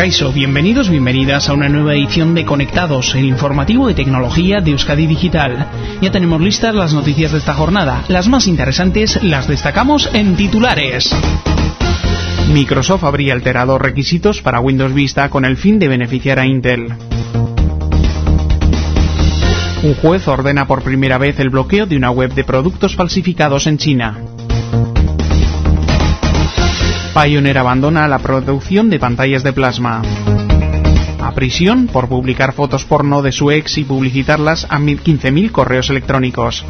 Kaixo, bienvenidos, bienvenidas a una nueva edición de Conectados, el informativo de tecnología de Euskadi Digital. Ya tenemos listas las noticias de esta jornada. Las más interesantes las destacamos en titulares. Microsoft habría alterado requisitos para Windows Vista con el fin de beneficiar a Intel. Un juez ordena por primera vez el bloqueo de una web de productos falsificados en China. Pioneer abandona la producción de pantallas de plasma. A prisión por publicar fotos porno de su ex y publicitarlas a 15.000 correos electrónicos.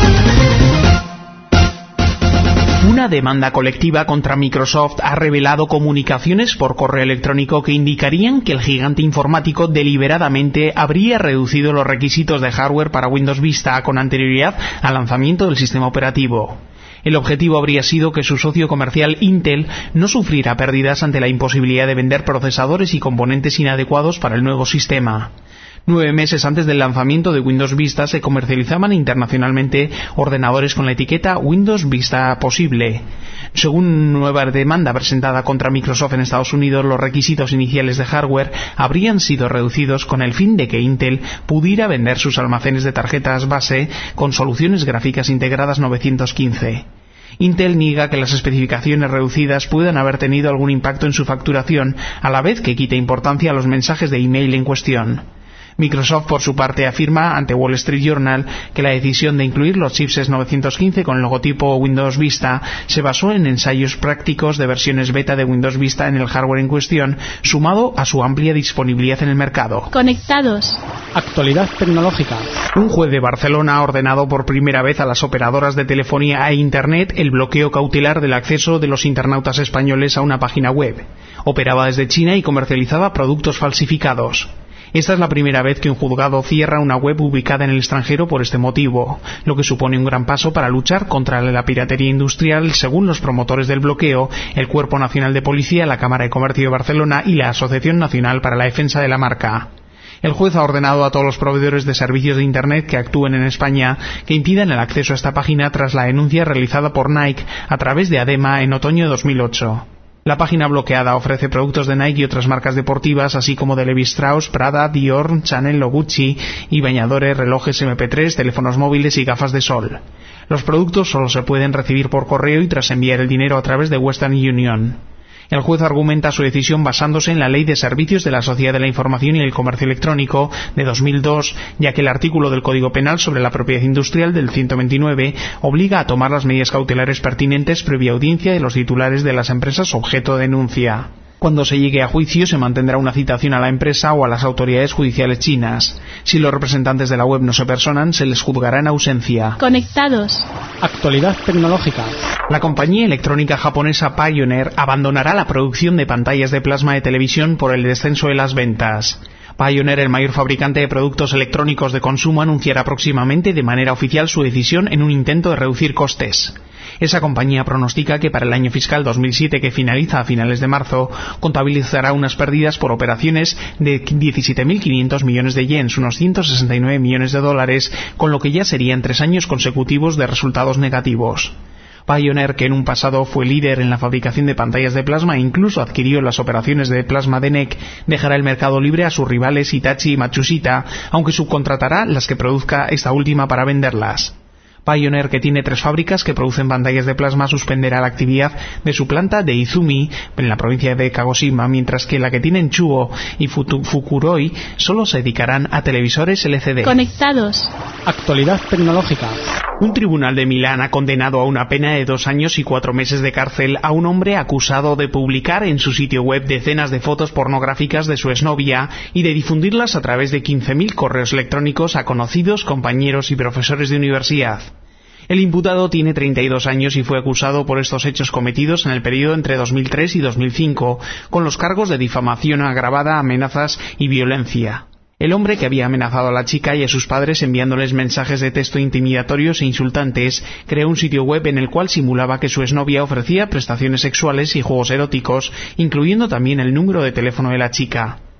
Una demanda colectiva contra Microsoft ha revelado comunicaciones por correo electrónico que indicarían que el gigante informático deliberadamente habría reducido los requisitos de hardware para Windows Vista con anterioridad al lanzamiento del sistema operativo. El objetivo habría sido que su socio comercial Intel no sufriera pérdidas ante la imposibilidad de vender procesadores y componentes inadecuados para el nuevo sistema. 9 meses antes del lanzamiento de Windows Vista se comercializaban internacionalmente ordenadores con la etiqueta Windows Vista Posible. Según nueva demanda presentada contra Microsoft en Estados Unidos, los requisitos iniciales de hardware habrían sido reducidos con el fin de que Intel pudiera vender sus almacenes de tarjetas base con soluciones gráficas integradas 915. Intel niega que las especificaciones reducidas puedan haber tenido algún impacto en su facturación, a la vez que quita importancia a los mensajes de email en cuestión. Microsoft, por su parte, afirma ante Wall Street Journal que la decisión de incluir los chips 915 con el logotipo Windows Vista se basó en ensayos prácticos de versiones beta de Windows Vista en el hardware en cuestión, sumado a su amplia disponibilidad en el mercado. Conectados. Actualidad tecnológica. Un juez de Barcelona ha ordenado por primera vez a las operadoras de telefonía e Internet el bloqueo cautelar del acceso de los internautas españoles a una página web. Operaba desde China y comercializaba productos falsificados. Esta es la primera vez que un juzgado cierra una web ubicada en el extranjero por este motivo, lo que supone un gran paso para luchar contra la piratería industrial, según los promotores del bloqueo, el Cuerpo Nacional de Policía, la Cámara de Comercio de Barcelona y la Asociación Nacional para la Defensa de la Marca. El juez ha ordenado a todos los proveedores de servicios de Internet que actúen en España que impidan el acceso a esta página tras la denuncia realizada por Nike a través de ADEMA en otoño de 2008. La página bloqueada ofrece productos de Nike y otras marcas deportivas, así como de Levi Strauss, Prada, Dior, Chanel o Gucci, y bañadores, relojes MP3, teléfonos móviles y gafas de sol. Los productos solo se pueden recibir por correo y tras enviar el dinero a través de Western Union. El juez argumenta su decisión basándose en la Ley de Servicios de la Sociedad de la Información y el Comercio Electrónico de 2002, ya que el artículo del Código Penal sobre la propiedad industrial del 129 obliga a tomar las medidas cautelares pertinentes previa audiencia de los titulares de las empresas objeto de denuncia. Cuando se llegue a juicio se mantendrá una citación a la empresa o a las autoridades judiciales chinas. Si los representantes de la web no se personan, se les juzgará en ausencia. Conectados. Actualidad tecnológica. La compañía electrónica japonesa Pioneer abandonará la producción de pantallas de plasma de televisión por el descenso de las ventas. Pioneer, el mayor fabricante de productos electrónicos de consumo, anunciará próximamente de manera oficial su decisión en un intento de reducir costes. Esa compañía pronostica que para el año fiscal 2007, que finaliza a finales de marzo, contabilizará unas pérdidas por operaciones de 17.500 millones de yens, unos 169 millones de dólares, con lo que ya serían 3 años consecutivos de resultados negativos. Pioneer, que en un pasado fue líder en la fabricación de pantallas de plasma e incluso adquirió las operaciones de plasma de NEC, dejará el mercado libre a sus rivales Hitachi y Matsushita, aunque subcontratará las que produzca esta última para venderlas. Pioneer, que tiene 3 fábricas que producen pantallas de plasma, suspenderá la actividad de su planta de Izumi, en la provincia de Kagoshima, mientras que la que tiene en Chuo y Fukuroi solo se dedicarán a televisores LCD. Conectados. Actualidad tecnológica. Un tribunal de Milán ha condenado a una pena de 2 años y 4 meses de cárcel a un hombre acusado de publicar en su sitio web decenas de fotos pornográficas de su exnovia y de difundirlas a través de 15.000 correos electrónicos a conocidos, compañeros y profesores de universidad. El imputado tiene 32 años y fue acusado por estos hechos cometidos en el periodo entre 2003 y 2005, con los cargos de difamación agravada, amenazas y violencia. El hombre, que había amenazado a la chica y a sus padres enviándoles mensajes de texto intimidatorios e insultantes, creó un sitio web en el cual simulaba que su exnovia ofrecía prestaciones sexuales y juegos eróticos, incluyendo también el número de teléfono de la chica.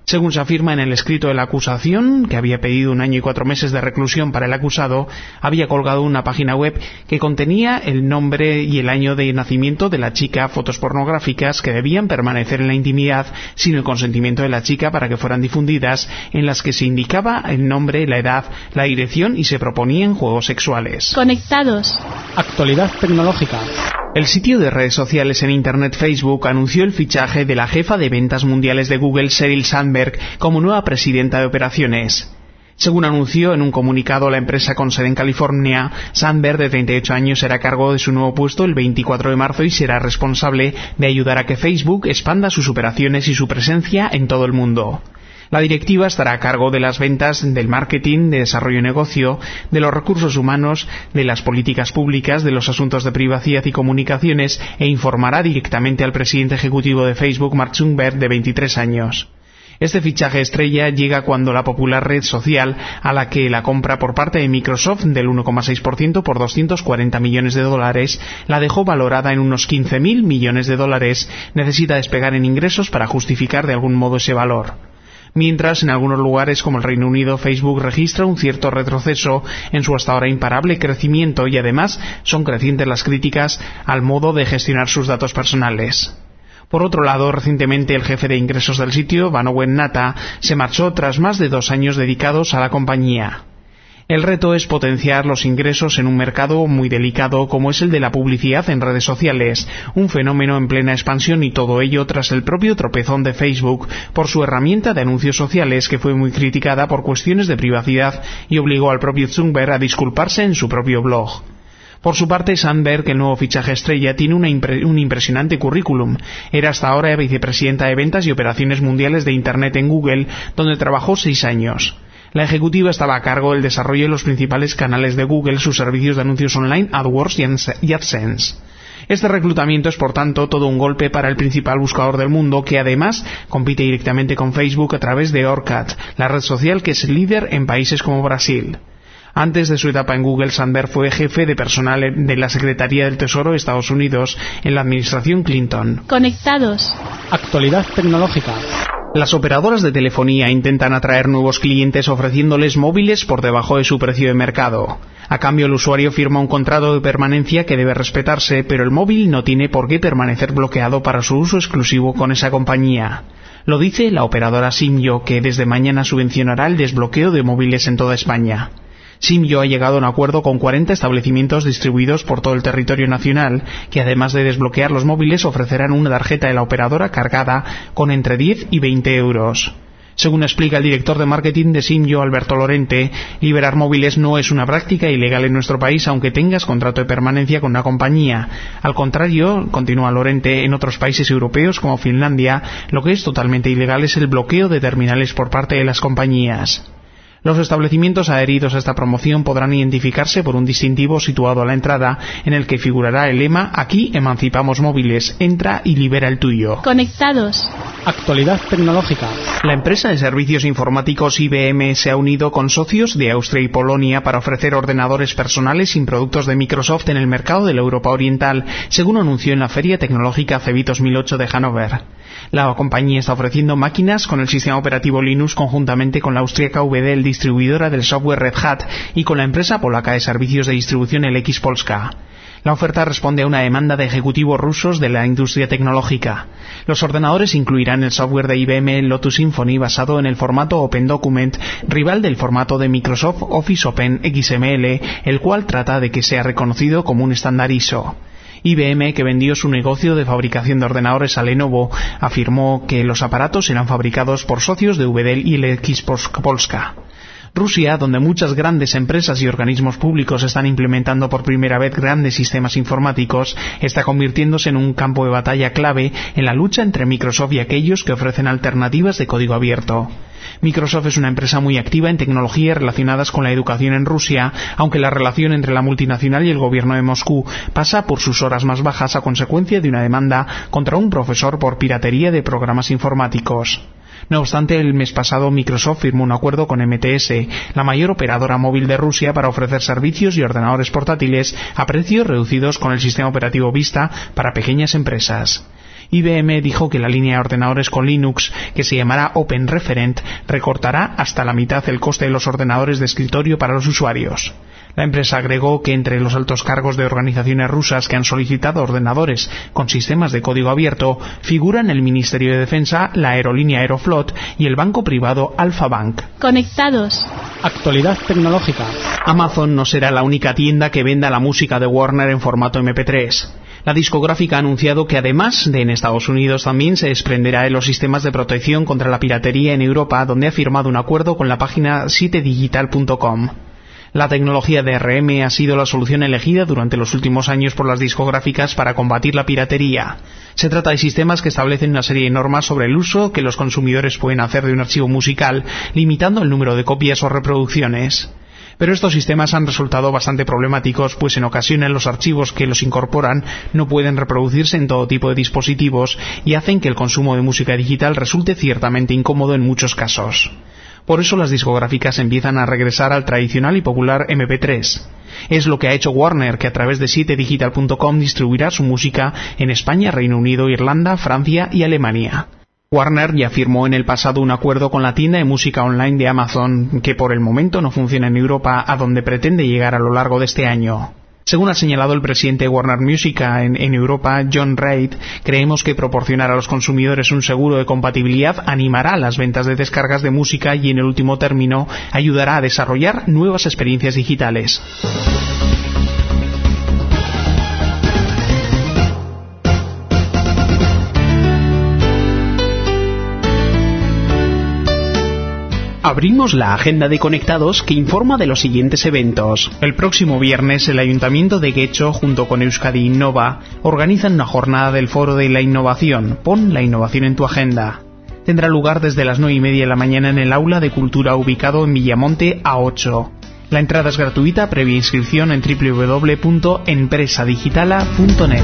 Según se afirma en el escrito de la acusación, que había pedido 1 año y 4 meses de reclusión para el acusado, había colgado una página web que contenía el nombre y el año de nacimiento de la chica, fotos pornográficas que debían permanecer en la intimidad sin el consentimiento de la chica para que fueran difundidas, en las que se indicaba el nombre, la edad, la dirección y se proponían juegos sexuales. Conectados. Actualidad tecnológica. El sitio de redes sociales en Internet Facebook anunció el fichaje de la jefa de ventas mundiales de Google, Sheryl Sandberg, como nueva presidenta de operaciones. Según anunció en un comunicado la empresa con sede en California, Sandberg, de 38 años, será a cargo de su nuevo puesto el 24 de marzo y será responsable de ayudar a que Facebook expanda sus operaciones y su presencia en todo el mundo. La directiva estará a cargo de las ventas, del marketing, de desarrollo de negocio, de los recursos humanos, de las políticas públicas, de los asuntos de privacidad y comunicaciones e informará directamente al presidente ejecutivo de Facebook, Mark Zuckerberg, de 23 años. Este fichaje estrella llega cuando la popular red social, a la que la compra por parte de Microsoft del 1,6% por $240 millones, la dejó valorada en unos $15.000 millones, necesita despegar en ingresos para justificar de algún modo ese valor. Mientras, en algunos lugares como el Reino Unido, Facebook registra un cierto retroceso en su hasta ahora imparable crecimiento y además son crecientes las críticas al modo de gestionar sus datos personales. Por otro lado, recientemente el jefe de ingresos del sitio, Vanowen Nata, se marchó tras más de 2 años dedicados a la compañía. El reto es potenciar los ingresos en un mercado muy delicado como es el de la publicidad en redes sociales, un fenómeno en plena expansión y todo ello tras el propio tropezón de Facebook por su herramienta de anuncios sociales que fue muy criticada por cuestiones de privacidad y obligó al propio Zuckerberg a disculparse en su propio blog. Por su parte, Sandberg, el nuevo fichaje estrella, tiene un impresionante currículum. Era hasta ahora vicepresidenta de ventas y operaciones mundiales de Internet en Google, donde trabajó 6 años. La ejecutiva estaba a cargo del desarrollo de los principales canales de Google, sus servicios de anuncios online, AdWords y AdSense. Este reclutamiento es, por tanto, todo un golpe para el principal buscador del mundo, que además compite directamente con Facebook a través de Orkut, la red social que es líder en países como Brasil. Antes de su etapa en Google, Sandberg fue jefe de personal de la Secretaría del Tesoro de Estados Unidos en la administración Clinton. Conectados. Actualidad tecnológica. Las operadoras de telefonía intentan atraer nuevos clientes ofreciéndoles móviles por debajo de su precio de mercado. A cambio, el usuario firma un contrato de permanencia que debe respetarse, pero el móvil no tiene por qué permanecer bloqueado para su uso exclusivo con esa compañía. Lo dice la operadora Simyo, que desde mañana subvencionará el desbloqueo de móviles en toda España. Simyo ha llegado a un acuerdo con 40 establecimientos distribuidos por todo el territorio nacional, que además de desbloquear los móviles ofrecerán una tarjeta de la operadora cargada con entre 10 y 20 euros. Según explica el director de marketing de Simyo, Alberto Lorente, liberar móviles no es una práctica ilegal en nuestro país aunque tengas contrato de permanencia con una compañía. Al contrario, continúa Lorente, en otros países europeos como Finlandia, lo que es totalmente ilegal es el bloqueo de terminales por parte de las compañías. Los establecimientos adheridos a esta promoción podrán identificarse por un distintivo situado a la entrada en el que figurará el lema «Aquí emancipamos móviles, entra y libera el tuyo». Conectados. Actualidad tecnológica. La empresa de servicios informáticos IBM se ha unido con socios de Austria y Polonia para ofrecer ordenadores personales sin productos de Microsoft en el mercado de la Europa Oriental, según anunció en la Feria Tecnológica CeBIT 2008 de Hannover. La compañía está ofreciendo máquinas con el sistema operativo Linux conjuntamente con la austríaca VDL, distribuidora del software Red Hat, y con la empresa polaca de servicios de distribución LX Polska. La oferta responde a una demanda de ejecutivos rusos de la industria tecnológica. Los ordenadores incluirán el software de IBM Lotus Symphony basado en el formato Open Document, rival del formato de Microsoft Office Open XML, el cual trata de que sea reconocido como un estándar ISO. IBM, que vendió su negocio de fabricación de ordenadores a Lenovo, afirmó que los aparatos eran fabricados por socios de VDL y LX Polska. Rusia, donde muchas grandes empresas y organismos públicos están implementando por primera vez grandes sistemas informáticos, está convirtiéndose en un campo de batalla clave en la lucha entre Microsoft y aquellos que ofrecen alternativas de código abierto. Microsoft es una empresa muy activa en tecnologías relacionadas con la educación en Rusia, aunque la relación entre la multinacional y el gobierno de Moscú pasa por sus horas más bajas a consecuencia de una demanda contra un profesor por piratería de programas informáticos. No obstante, el mes pasado Microsoft firmó un acuerdo con MTS, la mayor operadora móvil de Rusia, para ofrecer servicios y ordenadores portátiles a precios reducidos con el sistema operativo Vista para pequeñas empresas. IBM dijo que la línea de ordenadores con Linux, que se llamará Open Referent, recortará hasta la mitad el coste de los ordenadores de escritorio para los usuarios. La empresa agregó que entre los altos cargos de organizaciones rusas que han solicitado ordenadores con sistemas de código abierto figuran el Ministerio de Defensa, la aerolínea Aeroflot y el banco privado Alfa Bank. Conectados. Actualidad tecnológica. Amazon no será la única tienda que venda la música de Warner en formato MP3. La discográfica ha anunciado que además de en Estados Unidos también se desprenderá de los sistemas de protección contra la piratería en Europa, donde ha firmado un acuerdo con la página 7digital.com. La tecnología DRM ha sido la solución elegida durante los últimos años por las discográficas para combatir la piratería. Se trata de sistemas que establecen una serie de normas sobre el uso que los consumidores pueden hacer de un archivo musical, limitando el número de copias o reproducciones. Pero estos sistemas han resultado bastante problemáticos, pues en ocasiones los archivos que los incorporan no pueden reproducirse en todo tipo de dispositivos y hacen que el consumo de música digital resulte ciertamente incómodo en muchos casos. Por eso las discográficas empiezan a regresar al tradicional y popular MP3. Es lo que ha hecho Warner, que a través de 7digital.com distribuirá su música en España, Reino Unido, Irlanda, Francia y Alemania. Warner ya firmó en el pasado un acuerdo con la tienda de música online de Amazon, que por el momento no funciona en Europa, a donde pretende llegar a lo largo de este año. Según ha señalado el presidente de Warner Music en Europa, John Reid, creemos que proporcionar a los consumidores un seguro de compatibilidad animará las ventas de descargas de música y, en el último término, ayudará a desarrollar nuevas experiencias digitales. Abrimos la agenda de Conectados que informa de los siguientes eventos. El próximo viernes el Ayuntamiento de Guecho junto con Euskadi Innova organizan una jornada del Foro de la Innovación. Pon la innovación en tu agenda. Tendrá lugar desde las 9:30 de la mañana en el Aula de Cultura ubicado en Villamonte A8. La entrada es gratuita previa inscripción en www.empresadigitala.net.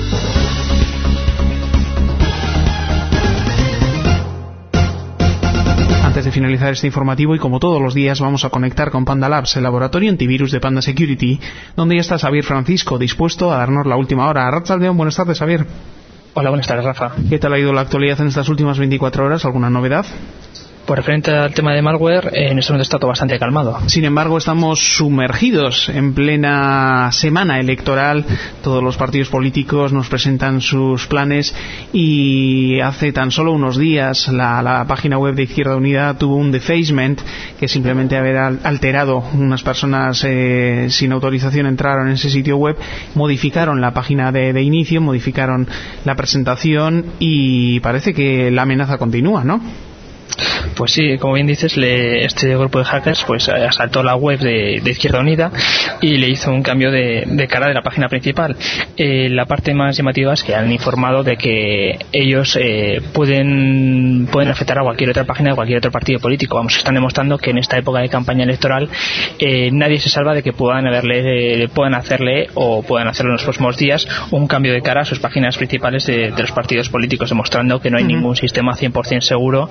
Antes de finalizar este informativo y como todos los días vamos a conectar con Panda Labs, el laboratorio antivirus de Panda Security, donde ya está Xavier Francisco dispuesto a darnos la última hora. Arratsaldeon, buenas tardes, Xavier. Hola, buenas tardes, Rafa. ¿Qué tal ha ido la actualidad en estas últimas 24 horas? ¿Alguna novedad? Por referente al tema de malware, en este momento está todo bastante calmado. Sin embargo, estamos sumergidos en plena semana electoral. Todos los partidos políticos nos presentan sus planes y hace tan solo unos días la página web de Izquierda Unida tuvo un defacement, que simplemente haber alterado unas personas sin autorización entraron en ese sitio web, modificaron la página de inicio, modificaron la presentación y parece que la amenaza continúa, ¿no? Pues sí, como bien dices, este grupo de hackers pues asaltó la web de Izquierda Unida y le hizo un cambio de cara de la página principal. La parte más llamativa es que han informado de que ellos pueden afectar a cualquier otra página de cualquier otro partido político. Vamos, están demostrando que en esta época de campaña electoral nadie se salva de que puedan hacerle o puedan hacerlo en los próximos días un cambio de cara a sus páginas principales de los partidos políticos, demostrando que no hay ningún sistema 100% seguro.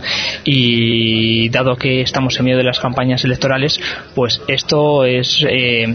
Y dado que estamos en medio de las campañas electorales, pues esto es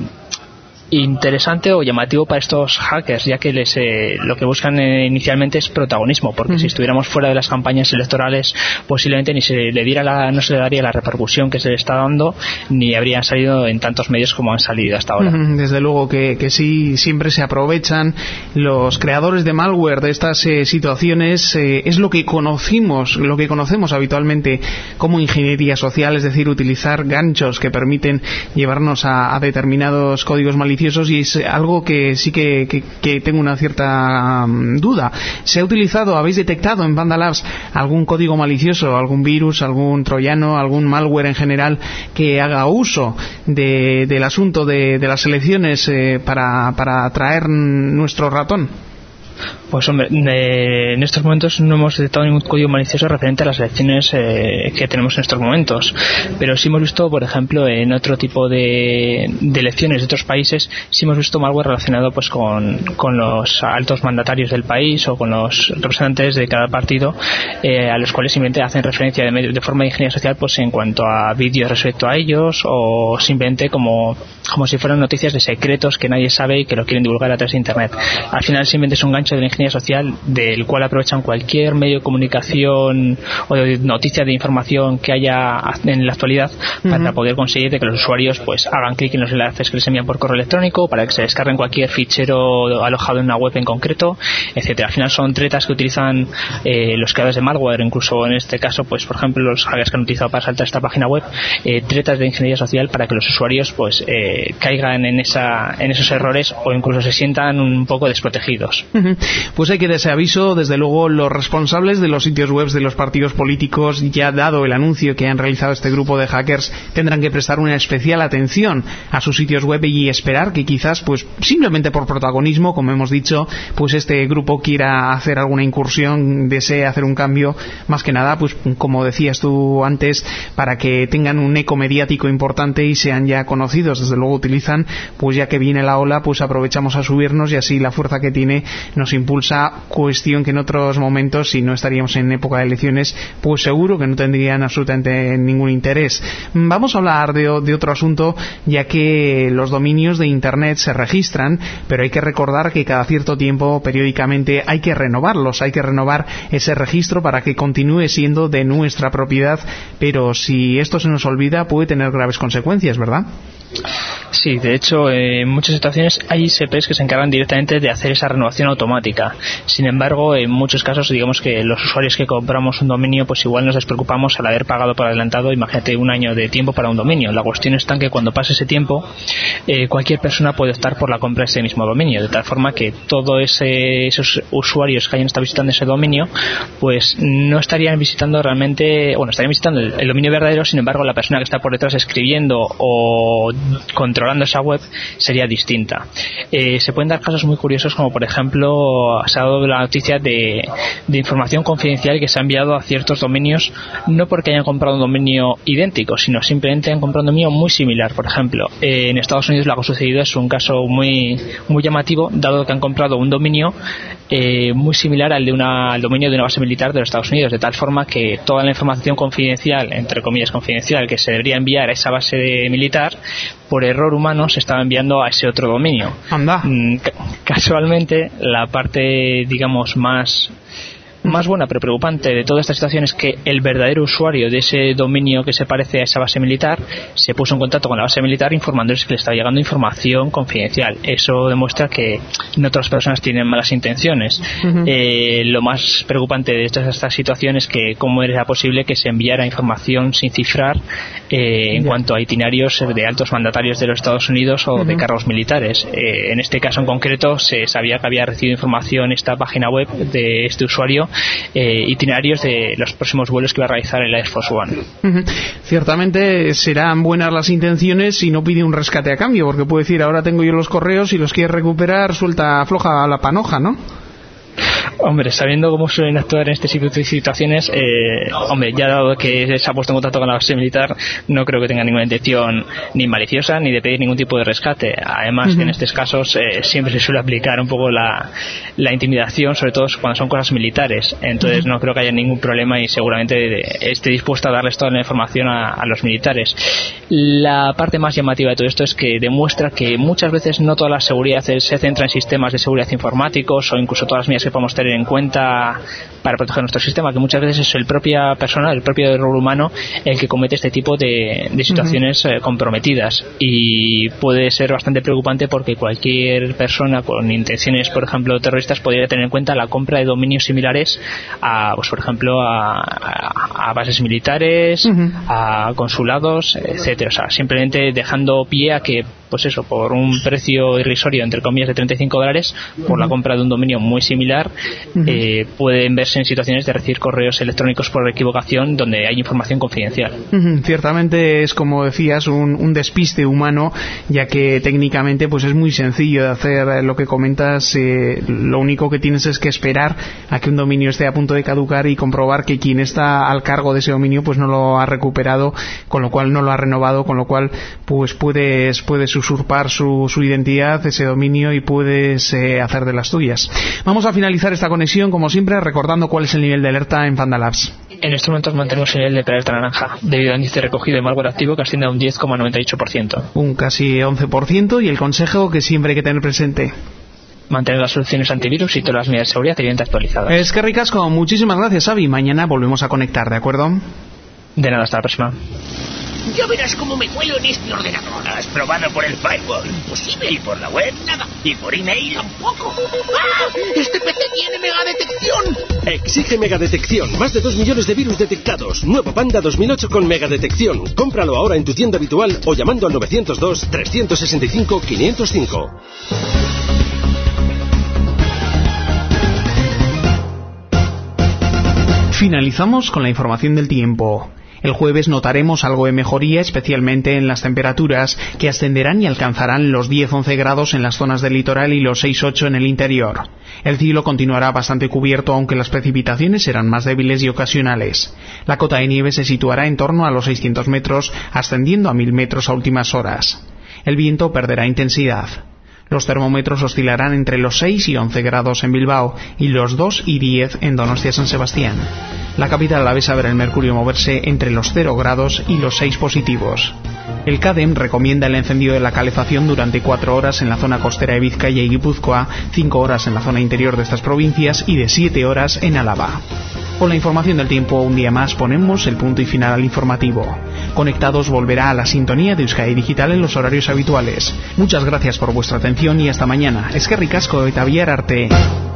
interesante o llamativo para estos hackers, ya que lo que buscan inicialmente es protagonismo, porque si estuviéramos fuera de las campañas electorales posiblemente no se le daría la repercusión que se le está dando, ni habrían salido en tantos medios como han salido hasta ahora. Desde luego que sí, siempre se aprovechan los creadores de malware de estas situaciones. Es lo que conocemos habitualmente como ingeniería social, es decir, utilizar ganchos que permiten llevarnos a determinados códigos maliciosos, y es algo que sí que tengo una cierta duda. ¿Se ha utilizado, habéis detectado en Panda Labs algún código malicioso, algún virus, algún troyano, algún malware en general que haga uso del asunto de las elecciones para atraer nuestro ratón? Pues hombre, en estos momentos no hemos detectado ningún código malicioso referente a las elecciones que tenemos en estos momentos, pero sí hemos visto, por ejemplo, en otro tipo de elecciones de otros países, sí hemos visto malware relacionado pues con los altos mandatarios del país o con los representantes de cada partido, a los cuales simplemente hacen referencia de forma de ingeniería social pues en cuanto a vídeos respecto a ellos, o simplemente como si fueran noticias de secretos que nadie sabe y que lo quieren divulgar a través de internet. Al final simplemente es un gancho de la ingeniería ingeniería social del cual aprovechan cualquier medio de comunicación o de noticias de información que haya en la actualidad para poder conseguir de que los usuarios pues hagan clic en los enlaces que les envían por correo electrónico, para que se descarguen cualquier fichero alojado en una web en concreto, etcétera. Al final son tretas que utilizan los creadores de malware, incluso en este caso, pues por ejemplo, los hackers que han utilizado para saltar esta página web, tretas de ingeniería social para que los usuarios pues caigan en esos errores o incluso se sientan un poco desprotegidos. Pues hay que dar ese aviso. Desde luego, los responsables de los sitios web de los partidos políticos, ya dado el anuncio que han realizado este grupo de hackers, tendrán que prestar una especial atención a sus sitios web y esperar que quizás, pues simplemente por protagonismo, como hemos dicho, pues este grupo quiera hacer alguna incursión, desee hacer un cambio, más que nada, pues como decías tú antes, para que tengan un eco mediático importante y sean ya conocidos. Desde luego utilizan, pues ya que viene la ola, pues aprovechamos a subirnos y así la fuerza que tiene nos impulsa, cuestión que en otros momentos, si no estaríamos en época de elecciones, pues seguro que no tendrían absolutamente ningún interés. Vamos a hablar de otro asunto, ya que los dominios de Internet se registran, pero hay que recordar que cada cierto tiempo, periódicamente, hay que renovarlos, hay que renovar ese registro para que continúe siendo de nuestra propiedad, pero si esto se nos olvida puede tener graves consecuencias, ¿verdad? Sí, de hecho, en muchas situaciones hay ISPs que se encargan directamente de hacer esa renovación automática. Sin embargo, en muchos casos, digamos que los usuarios que compramos un dominio, pues igual nos despreocupamos al haber pagado por adelantado, imagínate, un año de tiempo para un dominio. La cuestión está en que cuando pase ese tiempo, cualquier persona puede optar por la compra de ese mismo dominio, de tal forma que todos esos usuarios que hayan estado visitando ese dominio, pues no estarían visitando realmente, bueno, estarían visitando el dominio verdadero. Sin embargo, la persona que está por detrás escribiendo o controlando esa web sería distinta. Se pueden dar casos muy curiosos, como por ejemplo se ha dado la noticia de información confidencial que se ha enviado a ciertos dominios, no porque hayan comprado un dominio idéntico, sino simplemente han comprado un dominio muy similar. Por ejemplo, en Estados Unidos lo que ha sucedido es un caso muy llamativo, dado que han comprado un dominio muy similar al dominio de una base militar de los Estados Unidos, de tal forma que toda la información confidencial, entre comillas confidencial, que se debería enviar a esa base militar, por error humano se estaba enviando a ese otro dominio. Anda. Casualmente, la parte, digamos, más buena pero preocupante de toda esta situación es que el verdadero usuario de ese dominio que se parece a esa base militar se puso en contacto con la base militar informándoles que le estaba llegando información confidencial. Eso demuestra que no todas las personas tienen malas intenciones. Lo más preocupante de todas estas situaciones es que cómo era posible que se enviara información sin cifrar en cuanto a itinerarios de altos mandatarios de los Estados Unidos o de cargos militares. En este caso en concreto se sabía que había recibido información esta página web de este usuario, itinerarios de los próximos vuelos que va a realizar el Air Force One. Ciertamente serán buenas las intenciones si no pide un rescate a cambio, porque puede decir, ahora tengo yo los correos y los quieres recuperar, suelta floja la panoja, ¿no? Hombre, sabiendo cómo suelen actuar en este tipo de situaciones, ya dado que se ha puesto en contacto con la base militar, no creo que tenga ninguna intención ni maliciosa ni de pedir ningún tipo de rescate. Además, que en estos casos siempre se suele aplicar un poco la intimidación, sobre todo cuando son cosas militares. Entonces no creo que haya ningún problema y seguramente esté dispuesto a darles toda la información a los militares. La parte más llamativa de todo esto es que demuestra que muchas veces no toda la seguridad se centra en sistemas de seguridad informáticos o incluso todas las medidas que podemos tener en cuenta para proteger nuestro sistema, que muchas veces es el propia persona, el propio error humano el que comete este tipo de situaciones comprometidas, y puede ser bastante preocupante porque cualquier persona con intenciones, por ejemplo, terroristas, podría tener en cuenta la compra de dominios similares a, pues por ejemplo, a bases militares, a consulados, etcétera. O sea, simplemente dejando pie a que, pues eso, por un precio irrisorio, entre comillas, de $35, por la compra de un dominio muy similar, pueden verse en situaciones de recibir correos electrónicos por equivocación donde hay información confidencial. Ciertamente es, como decías, un despiste humano, ya que técnicamente pues es muy sencillo de hacer lo que comentas. Lo único que tienes es que esperar a que un dominio esté a punto de caducar y comprobar que quien está al cargo de ese dominio pues no lo ha recuperado, con lo cual no lo ha renovado, con lo cual pues puedes usurpar su identidad, ese dominio, y puedes hacer de las tuyas. Vamos a finalizar esta conexión, como siempre, recordando cuál es el nivel de alerta en Panda Labs. En estos momentos mantenemos el nivel de alerta naranja, debido al índice recogido de malware activo que asciende a un 10,98%. Un casi 11%, y el consejo que siempre hay que tener presente. mantener las soluciones antivirus y todas las medidas de seguridad debidamente actualizadas. Es que ricasco, muchísimas gracias, Xavi. Mañana volvemos a conectar, ¿de acuerdo? De nada, hasta la próxima. Ya verás cómo me cuelo en este ordenador. ¿Has probado por el firewall? Imposible. ¿Y por la web? Nada. ¿Y por email? Tampoco. ¡Ah! ¡Este PC tiene megadetección! Exige megadetección. Más de 2 millones de virus detectados. Nuevo Panda 2008 con megadetección. Cómpralo ahora en tu tienda habitual o llamando al 902-365-505. Finalizamos con la información del tiempo. El jueves notaremos algo de mejoría, especialmente en las temperaturas, que ascenderán y alcanzarán los 10-11 grados en las zonas del litoral y los 6-8 en el interior. El cielo continuará bastante cubierto, aunque las precipitaciones serán más débiles y ocasionales. La cota de nieve se situará en torno a los 600 metros, ascendiendo a 1000 metros a últimas horas. El viento perderá intensidad. Los termómetros oscilarán entre los 6 y 11 grados en Bilbao y los 2 y 10 en Donostia-San Sebastián. La capital alavesa verá el mercurio moverse entre los 0 grados y los 6 positivos. El CADEM recomienda el encendido de la calefacción durante 4 horas en la zona costera de Vizcaya y Guipúzcoa, 5 horas en la zona interior de estas provincias y de 7 horas en Álava. Con la información del tiempo, un día más ponemos el punto y final al informativo. Conectados volverá a la sintonía de Euskadi Digital en los horarios habituales. Muchas gracias por vuestra atención y hasta mañana. Eskerrik asko eta bihar arte.